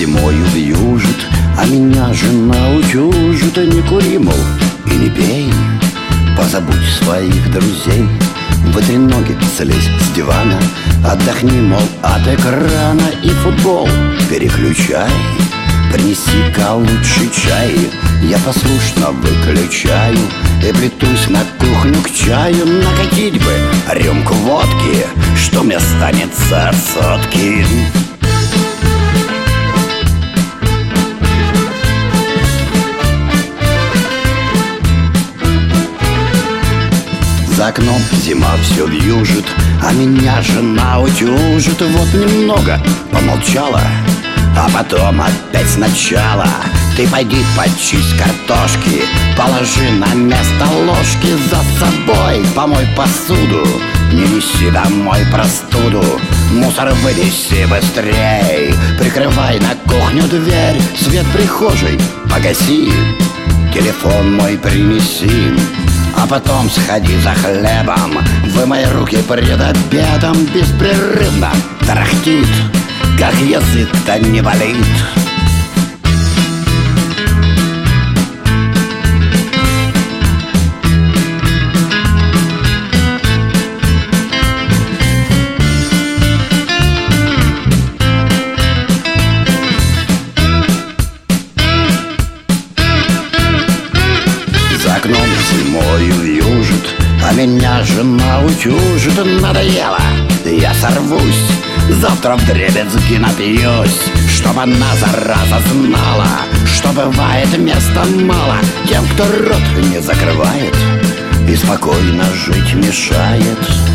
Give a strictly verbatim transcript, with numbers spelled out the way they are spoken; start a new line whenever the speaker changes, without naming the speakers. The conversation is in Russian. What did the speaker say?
зимою вьюжит, а меня жена утюжит. Не кури, мол, и не пей, позабудь своих друзей. Вытри ноги, слезь с дивана, отдохни, мол, от экрана. И футбол переключай, принеси-ка лучший чай. Я послушно выключаю и плетусь на кухню к чаю. Накатить бы рюмку водки, что мне останется от сотки. За окном зима все вьюжит, а меня жена утюжит. Вот немного помолчала, а потом опять сначала. Ты пойди почисть картошки, положи на место ложки. За собой помой посуду, не неси домой простуду. Мусор вынеси быстрей, прикрывай на кухню дверь. Свет прихожей погаси, телефон мой принеси. А потом сходи за хлебом, вымой руки пред обедом. Беспрерывно тарахтит, как язык-то не болит. За окном зимою вьюжит, а меня жена утюжит. Надоело, я сорвусь, завтра вдребезги напьюсь. Чтоб она, зараза, знала, что бывает места мало тем, кто рот не закрывает и спокойно жить мешает.